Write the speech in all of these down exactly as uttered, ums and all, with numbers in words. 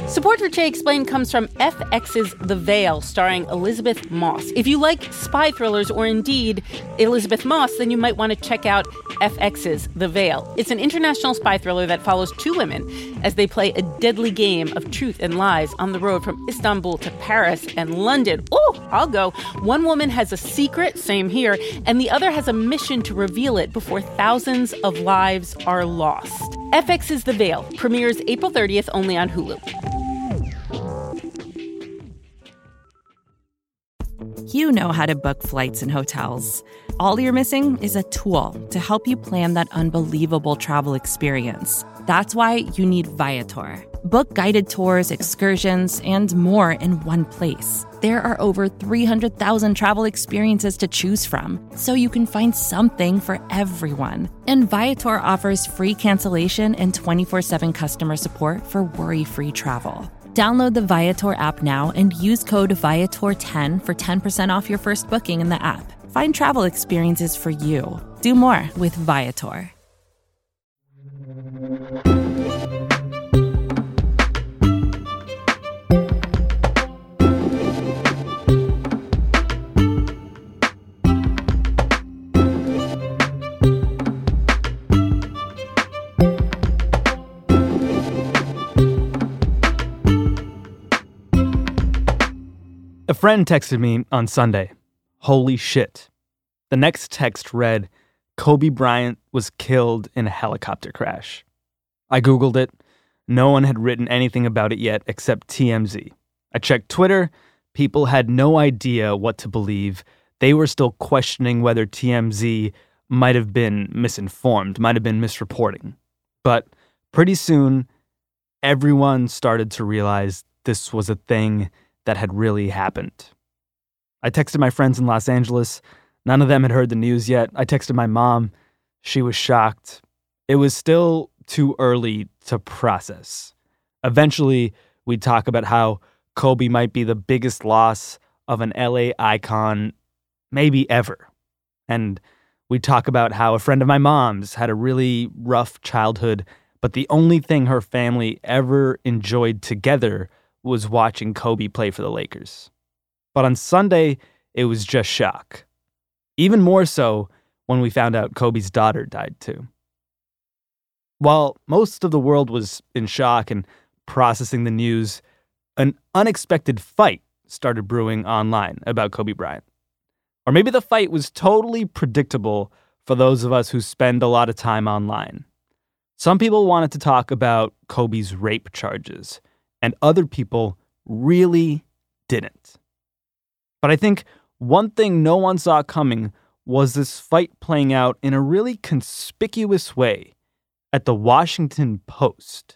Support for Che Explained comes from F X's The Veil, starring Elizabeth Moss. If you like spy thrillers or indeed Elizabeth Moss, then you might want to check out F X's The Veil. It's an international spy thriller that follows two women as they play a deadly game of truth and lies on the road from Istanbul to Paris and London. Oh, I'll go. One woman has a secret, same here, and the other has a mission to reveal it before thousands of lives are lost. F X's The Veil premieres April thirtieth only on Hulu. You know how to book flights and hotels. All you're missing is a tool to help you plan that unbelievable travel experience. That's why you need Viator. Book guided tours, excursions, and more in one place. There are over three hundred thousand travel experiences to choose from, so you can find something for everyone. And Viator offers free cancellation and twenty-four seven customer support for worry-free travel. Download the Viator app now and use code Viator ten for ten percent off your first booking in the app. Find travel experiences for you. Do more with Viator. A friend texted me on Sunday, "Holy shit." The next text read, "Kobe Bryant was killed in a helicopter crash." I Googled it. No one had written anything about it yet except T M Z. I checked Twitter. People had no idea what to believe. They were still questioning whether T M Z might have been misinformed, might have been misreporting. But pretty soon, everyone started to realize this was a thing that had really happened. I texted my friends in Los Angeles. None of them had heard the news yet. I texted my mom. She was shocked. It was still too early to process. Eventually, we'd talk about how Kobe might be the biggest loss of an L A icon maybe ever. And we'd talk about how a friend of my mom's had a really rough childhood, but the only thing her family ever enjoyed together was watching Kobe play for the Lakers. But on Sunday, it was just shock. Even more so when we found out Kobe's daughter died too. While most of the world was in shock and processing the news, an unexpected fight started brewing online about Kobe Bryant. Or maybe the fight was totally predictable for those of us who spend a lot of time online. Some people wanted to talk about Kobe's rape charges, and other people really didn't. But I think one thing no one saw coming was this fight playing out in a really conspicuous way at the Washington Post.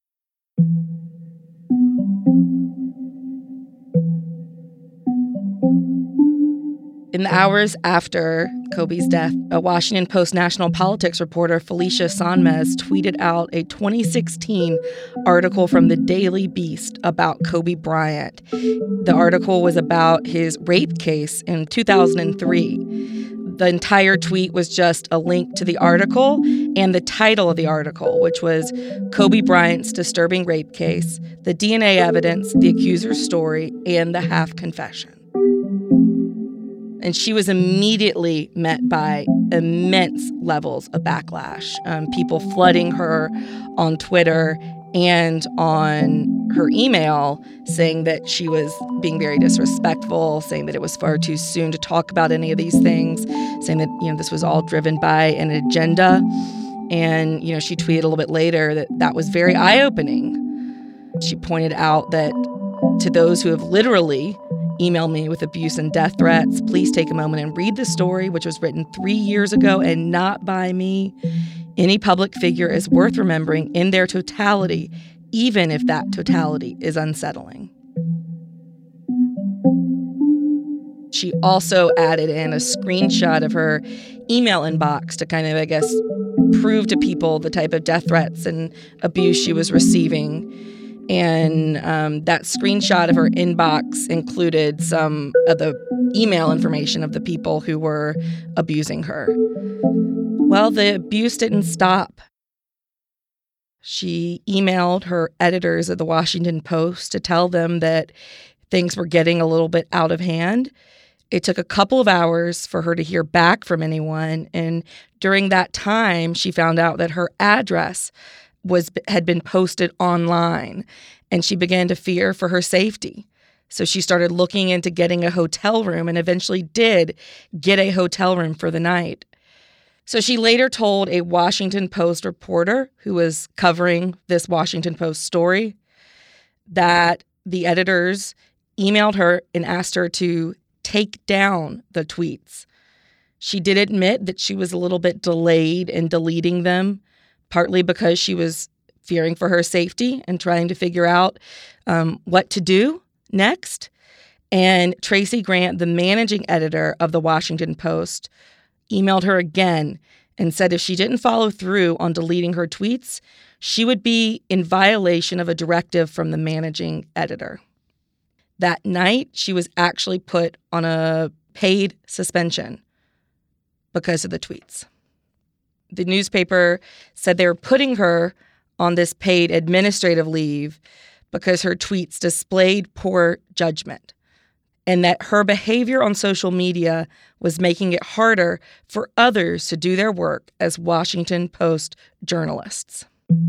In the hours after Kobe's death, a Washington Post national politics reporter, Felicia Sonmez, tweeted out a twenty sixteen article from the Daily Beast about Kobe Bryant. The article was about his rape case in two thousand three. The entire tweet was just a link to the article and the title of the article, which was Kobe Bryant's Disturbing Rape Case, the D N A Evidence, the Accuser's Story, and the Half Confession. And she was immediately met by immense levels of backlash. Um, people flooding her on Twitter and on her email saying that she was being very disrespectful, saying that it was far too soon to talk about any of these things, saying that, you know, this was all driven by an agenda. And, you know, she tweeted a little bit later that that was very eye-opening. She pointed out that to those who have literally email me with abuse and death threats, please take a moment and read the story, which was written three years ago and not by me. Any public figure is worth remembering in their totality, even if that totality is unsettling. She also added in a screenshot of her email inbox to kind of, I guess, prove to people the type of death threats and abuse she was receiving. And um, that screenshot of her inbox included some of the email information of the people who were abusing her. Well, the abuse didn't stop. She emailed her editors of the Washington Post to tell them that things were getting a little bit out of hand. It took a couple of hours for her to hear back from anyone, and during that time, she found out that her address was had been posted online, and she began to fear for her safety. So she started looking into getting a hotel room and eventually did get a hotel room for the night. So she later told a Washington Post reporter who was covering this Washington Post story that the editors emailed her and asked her to take down the tweets. She did admit that she was a little bit delayed in deleting them, partly because she was fearing for her safety and trying to figure out um, what to do next. And Tracy Grant, the managing editor of the Washington Post, emailed her again and said if she didn't follow through on deleting her tweets, she would be in violation of a directive from the managing editor. That night, she was actually put on a paid suspension because of the tweets. The newspaper said they were putting her on this paid administrative leave because her tweets displayed poor judgment, and that her behavior on social media was making it harder for others to do their work as Washington Post journalists.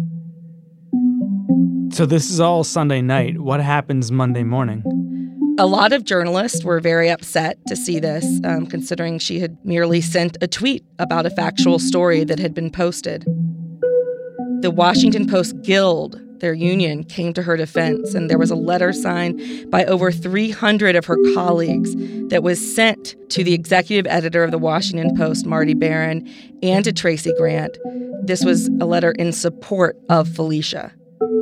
So this is all Sunday night. What happens Monday morning? A lot of journalists were very upset to see this, um, considering she had merely sent a tweet about a factual story that had been posted. The Washington Post Guild, their union, came to her defense, and there was a letter signed by over three hundred of her colleagues that was sent to the executive editor of the Washington Post, Marty Baron, and to Tracy Grant. This was a letter in support of Felicia.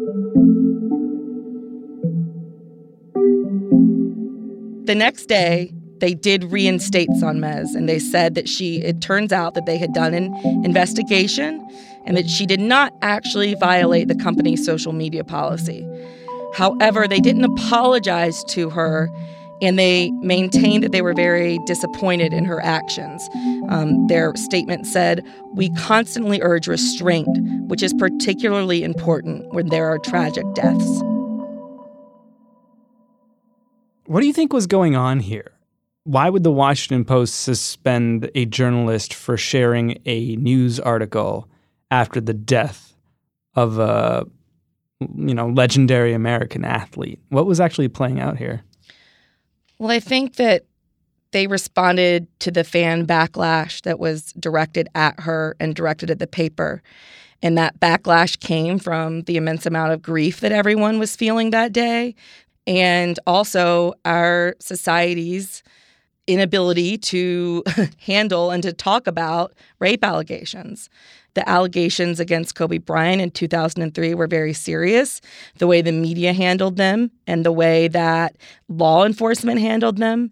The next day, they did reinstate Sonmez, and they said that she, it turns out that they had done an investigation and that she did not actually violate the company's social media policy. However, they didn't apologize to her, and they maintained that they were very disappointed in her actions. Um, their statement said, "We constantly urge restraint, which is particularly important when there are tragic deaths." What do you think was going on here? Why would the Washington Post suspend a journalist for sharing a news article after the death of a, you know, legendary American athlete? What was actually playing out here? Well, I think that they responded to the fan backlash that was directed at her and directed at the paper. And that backlash came from the immense amount of grief that everyone was feeling that day, and also our society's inability to handle and to talk about rape allegations. The allegations against Kobe Bryant in two thousand three were very serious. The way the media handled them and the way that law enforcement handled them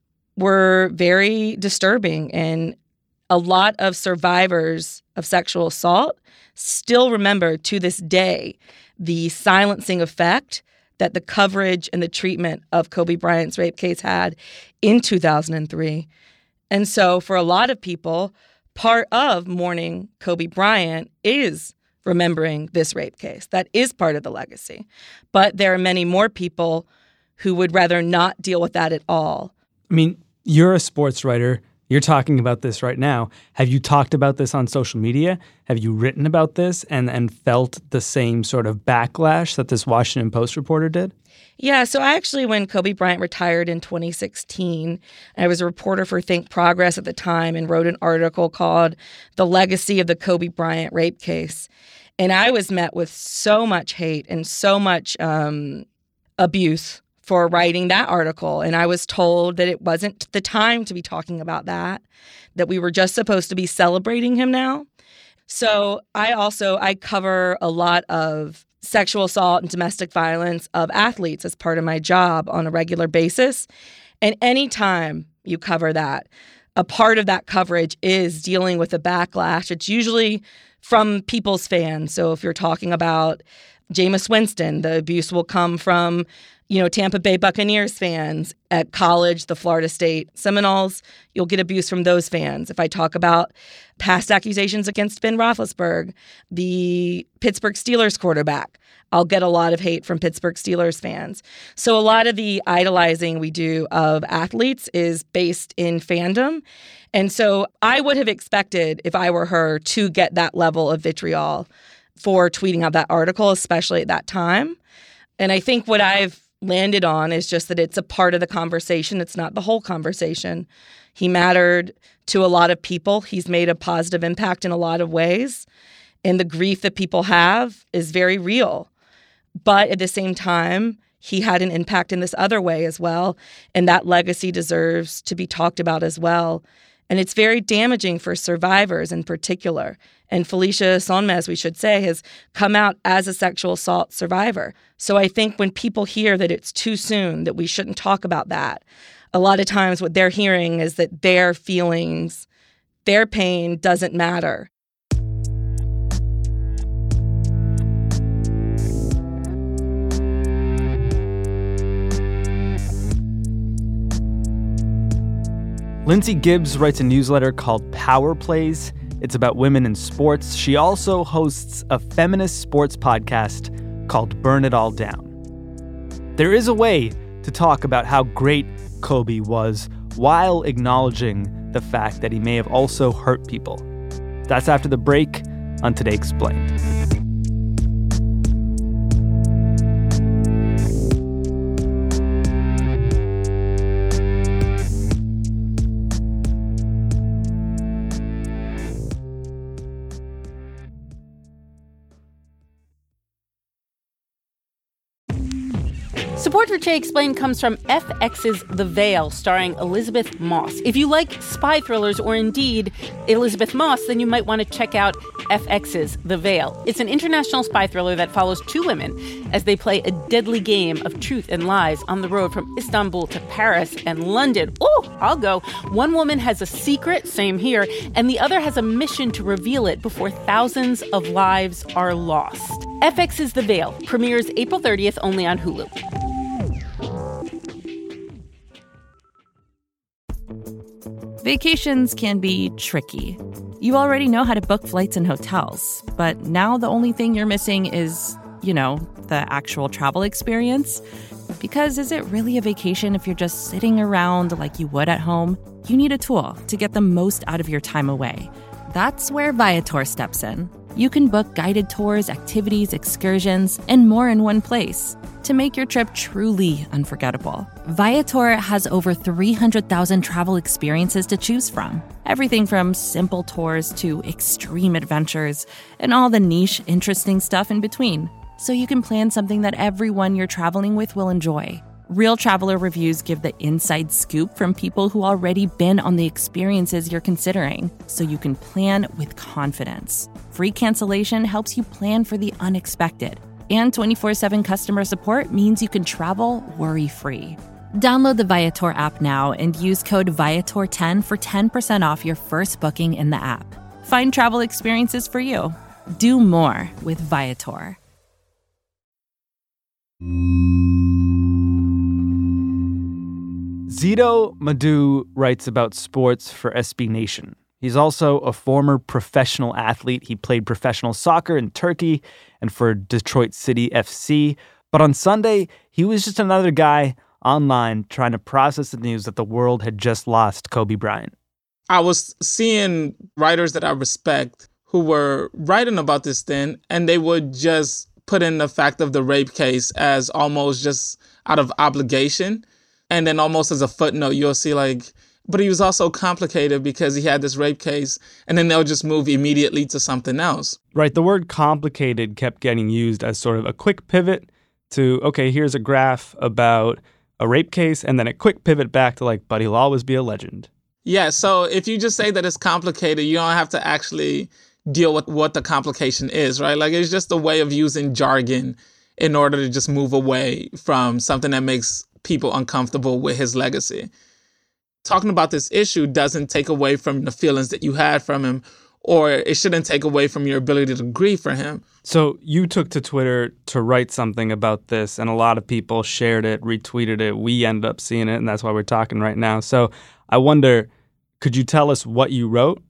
were very disturbing. And a lot of survivors of sexual assault still remember to this day the silencing effect that the coverage and the treatment of Kobe Bryant's rape case had in two thousand three. And so for a lot of people, part of mourning Kobe Bryant is remembering this rape case. That is part of the legacy. But there are many more people who would rather not deal with that at all. I mean, you're a sports writer. You're talking about this right now. Have you talked about this on social media? Have you written about this and, and felt the same sort of backlash that this Washington Post reporter did? Yeah, so I actually, when Kobe Bryant retired in twenty sixteen, I was a reporter for Think Progress at the time and wrote an article called The Legacy of the Kobe Bryant Rape Case. And I was met with so much hate and so much um, abuse for writing that article. And I was told that it wasn't the time to be talking about that, that we were just supposed to be celebrating him now. So I also, I cover a lot of sexual assault and domestic violence of athletes as part of my job on a regular basis. And anytime you cover that, a part of that coverage is dealing with the backlash. It's usually from people's fans. So if you're talking about Jameis Winston. The abuse will come from, you know, Tampa Bay Buccaneers fans. At college, the Florida State Seminoles, you'll get abuse from those fans. If I talk about past accusations against Ben Roethlisberger, the Pittsburgh Steelers quarterback, I'll get a lot of hate from Pittsburgh Steelers fans. So a lot of the idolizing we do of athletes is based in fandom. And so I would have expected, if I were her, to get that level of vitriol for tweeting out that article, especially at that time. And I think what I've landed on is just that it's a part of the conversation. It's not the whole conversation. He mattered to a lot of people. He's made a positive impact in a lot of ways. And the grief that people have is very real. But at the same time, he had an impact in this other way as well. And that legacy deserves to be talked about as well. And it's very damaging for survivors in particular. And Felicia Sonmez, we should say, has come out as a sexual assault survivor. So I think when people hear that it's too soon, that we shouldn't talk about that, a lot of times what they're hearing is that their feelings, their pain doesn't matter. Lindsay Gibbs writes a newsletter called Power Plays. It's about women in sports. She also hosts a feminist sports podcast called Burn It All Down. There is a way to talk about how great Kobe was while acknowledging the fact that he may have also hurt people. That's after the break on Today Explained. Support for Today Explained comes from F X's The Veil, starring Elizabeth Moss. If you like spy thrillers or indeed Elizabeth Moss, then you might want to check out F X's The Veil. It's an international spy thriller that follows two women as they play a deadly game of truth and lies on the road from Istanbul to Paris and London. Oh, I'll go. One woman has a secret, same here, and the other has a mission to reveal it before thousands of lives are lost. F X's The Veil premieres April thirtieth only on Hulu. Vacations can be tricky. You already know how to book flights and hotels, but now the only thing you're missing is, you know, the actual travel experience. Because is it really a vacation if you're just sitting around like you would at home? You need a tool to get the most out of your time away. That's where Viator steps in. You can book guided tours, activities, excursions, and more in one place to make your trip truly unforgettable. Viator has over three hundred thousand travel experiences to choose from. Everything from simple tours to extreme adventures and all the niche, interesting stuff in between. So you can plan something that everyone you're traveling with will enjoy. Real traveler reviews give the inside scoop from people who already been on the experiences you're considering, so you can plan with confidence. Free cancellation helps you plan for the unexpected. And twenty-four seven customer support means you can travel worry-free. Download the Viator app now and use code Viator ten for ten percent off your first booking in the app. Find travel experiences for you. Do more with Viator. Zito Madhu writes about sports for S B Nation. He's also a former professional athlete. He played professional soccer in Turkey and for Detroit City F C. But on Sunday, he was just another guy online trying to process the news that the world had just lost Kobe Bryant. I was seeing writers that I respect who were writing about this then, and they would just put in the fact of the rape case as almost just out of obligation. And then almost as a footnote, you'll see like, but he was also complicated because he had this rape case, and then they'll just move immediately to something else. Right. The word complicated kept getting used as sort of a quick pivot to, okay, here's a graph about a rape case, and then a quick pivot back to like, but he'll always be a legend. Yeah. So if you just say that it's complicated, you don't have to actually deal with what the complication is, right? Like it's just a way of using jargon in order to just move away from something that makes people uncomfortable with his legacy. Talking about this issue doesn't take away from the feelings that you had from him or it shouldn't take away from your ability to grieve for him. So you took to Twitter to write something about this, and a lot of people shared it, retweeted it. We ended up seeing it, and that's why we're talking right now. So I wonder, could you tell us what you wrote?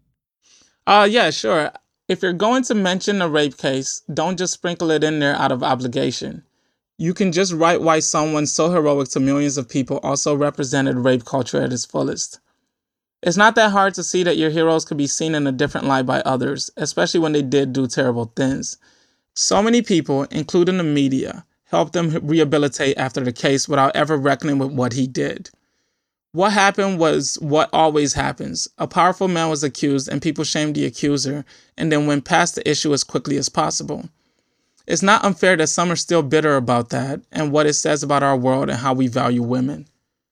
Uh, yeah, sure. If you're going to mention a rape case, don't just sprinkle it in there out of obligation. You can just write why someone so heroic to millions of people also represented rape culture at its fullest. It's not that hard to see that your heroes could be seen in a different light by others, especially when they did do terrible things. So many people, including the media, helped them rehabilitate after the case without ever reckoning with what he did. What happened was what always happens. A powerful man was accused and people shamed the accuser and then went past the issue as quickly as possible. It's not unfair that some are still bitter about that and what it says about our world and how we value women.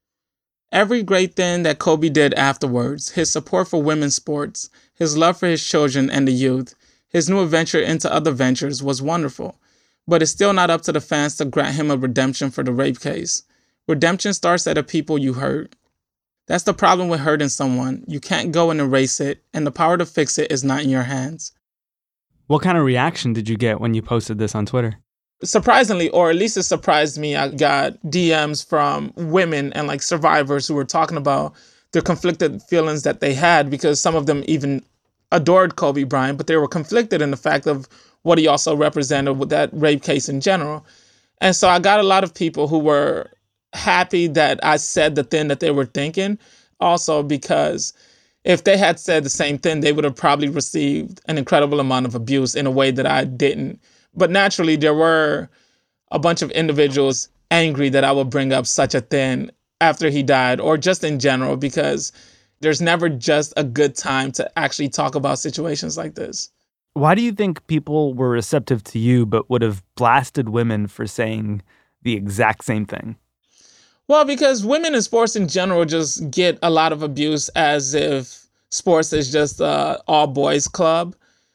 Every great thing that Kobe did afterwards, his support for women's sports, his love for his children and the youth, his new adventure into other ventures was wonderful. But it's still not up to the fans to grant him a redemption for the rape case. Redemption starts at the people you hurt. That's the problem with hurting someone. You can't go and erase it, and the power to fix it is not in your hands. What kind of reaction did you get when you posted this on Twitter? Surprisingly, or at least it surprised me, I got D Ms from women and like survivors who were talking about their conflicted feelings that they had, because some of them even adored Kobe Bryant, but they were conflicted in the fact of what he also represented with that rape case in general. And so I got a lot of people who were happy that I said the thing that they were thinking, also because if they had said the same thing, they would have probably received an incredible amount of abuse in a way that I didn't. But naturally, there were a bunch of individuals angry that I would bring up such a thing after he died, or just in general, because there's never just a good time to actually talk about situations like this. Why do you think people were receptive to you but would have blasted women for saying the exact same thing? Well, because women in sports in general just get a lot of abuse as if sports is just an all-boys club.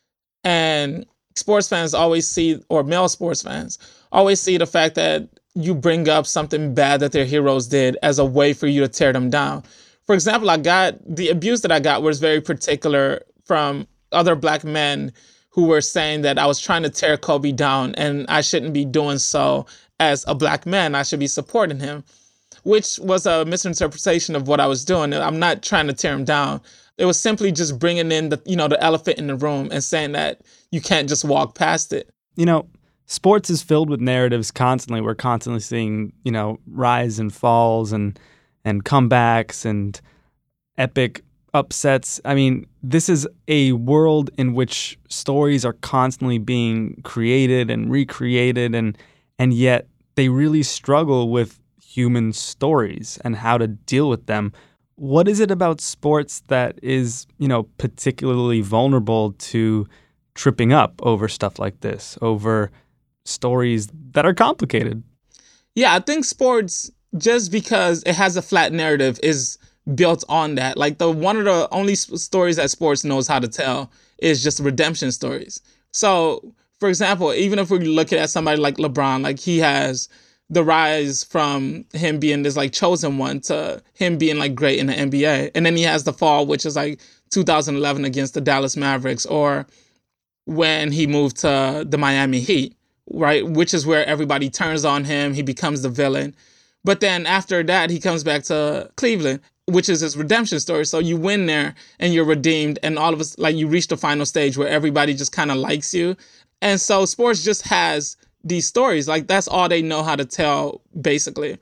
And sports fans always see, or male sports fans, always see the fact that you bring up something bad that their heroes did as a way for you to tear them down. For example, I got, the abuse that I got was very particular from other black men who were saying that I was trying to tear Kobe down and I shouldn't be doing so as a black man. I should be supporting him, which was a misinterpretation of what I was doing. I'm not trying to tear him down. It was simply just bringing in the, you know, the elephant in the room and saying that you can't just walk past it. You know, sports is filled with narratives constantly. We're constantly seeing, you know, rise and falls and and comebacks and epic upsets. I mean, this is a world in which stories are constantly being created and recreated, and and yet they really struggle with human stories and how to deal with them. What is it about sports that is, you know, particularly vulnerable to tripping up over stuff like this, over stories that are complicated? Yeah, I think sports, just because it has a flat narrative, is built on that. Like the one of the only stories that sports knows how to tell is just redemption stories. So, for example, even if we look at somebody like LeBron, like he has the rise from him being this like chosen one to him being like great in the N B A. And then he has the fall, which is like two thousand eleven against the Dallas Mavericks, or when he moved to the Miami Heat, right? Which is where everybody turns on him. He becomes the villain. But then after that, he comes back to Cleveland, which is his redemption story. So you win there and you're redeemed, and all of us, like, you reach the final stage where everybody just kind of likes you. And so sports just has these stories. Like, that's all they know how to tell, basically.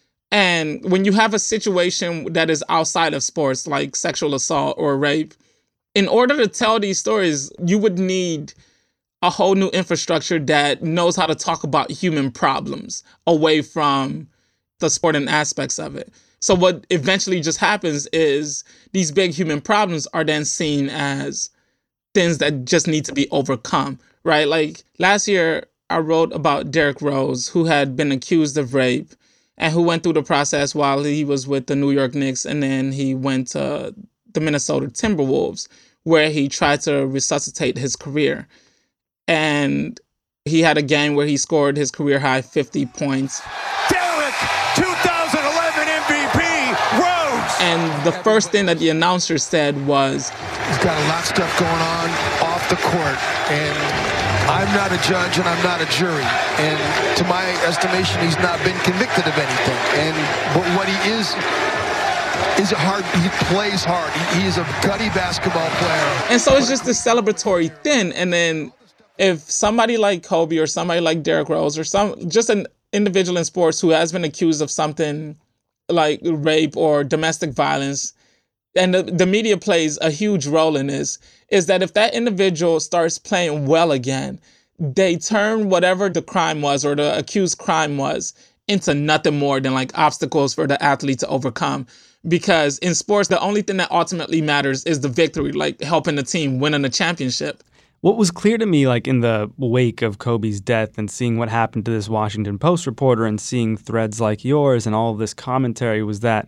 And when you have a situation that is outside of sports, like sexual assault or rape, in order to tell these stories, you would need a whole new infrastructure that knows how to talk about human problems away from the sporting aspects of it. So what eventually just happens is these big human problems are then seen as things that just need to be overcome, right? Like last year, I wrote about Derrick Rose, who had been accused of rape and who went through the process while he was with the New York Knicks, and then he went to the Minnesota Timberwolves, where he tried to resuscitate his career. And he had a game where he scored his career-high fifty points. Derrick, twenty eleven M V P, Rose! And the first thing that the announcer said was, He's got a lot of stuff going on off the court, and I'm not a judge and I'm not a jury. And to my estimation, he's not been convicted of anything. And but what he is is a hard. He plays hard. He, he is a gutty basketball player. And so it's just this celebratory thing. And then if somebody like Kobe or somebody like Derrick Rose or some just an individual in sports who has been accused of something like rape or domestic violence, and the, the media plays a huge role in this, is that if that individual starts playing well again, they turn whatever the crime was or the accused crime was into nothing more than like obstacles for the athlete to overcome. Because in sports, the only thing that ultimately matters is the victory, like helping the team winning a championship. What was clear to me, like in the wake of Kobe's death and seeing what happened to this Washington Post reporter and seeing threads like yours and all of this commentary, was that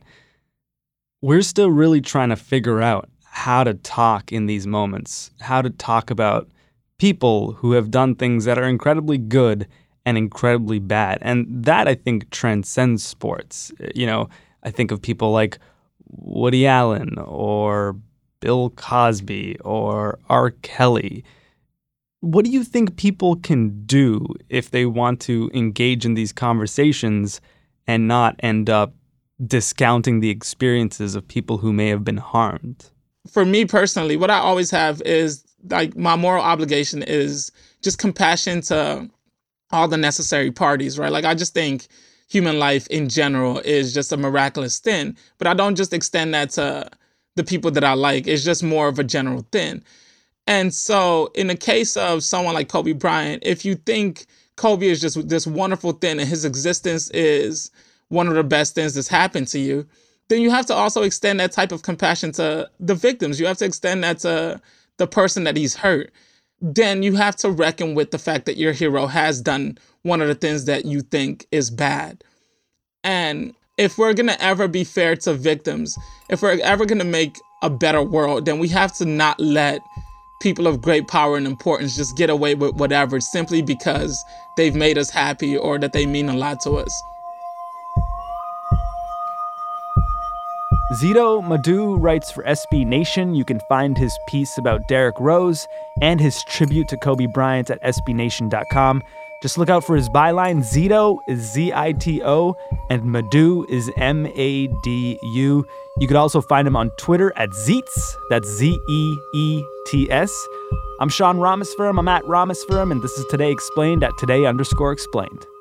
we're still really trying to figure out how to talk in these moments, how to talk about people who have done things that are incredibly good and incredibly bad. And that, I think, transcends sports. You know, I think of people like Woody Allen or Bill Cosby or R. Kelly. What do you think people can do if they want to engage in these conversations and not end up discounting the experiences of people who may have been harmed? For me personally, what I always have is like my moral obligation is just compassion to all the necessary parties, right? Like I just think human life in general is just a miraculous thing, but I don't just extend that to the people that I like. It's just more of a general thing. And so in the case of someone like Kobe Bryant, if you think Kobe is just this wonderful thing and his existence is one of the best things that's happened to you, then you have to also extend that type of compassion to the victims. You have to extend that to the person that he's hurt. Then you have to reckon with the fact that your hero has done one of the things that you think is bad. And if we're going to ever be fair to victims, if we're ever going to make a better world, then we have to not let people of great power and importance just get away with whatever simply because they've made us happy or that they mean a lot to us. Zito Madhu writes for S B Nation. You can find his piece about Derrick Rose and his tribute to Kobe Bryant at S B nation dot com. Just look out for his byline. Zito is Z I T O and Madhu is M A D U. You could also find him on Twitter at Zeets. That's Z E E T S. I'm Sean Rameswaram. I'm at Rameswaram, and this is Today Explained at Today underscore Explained.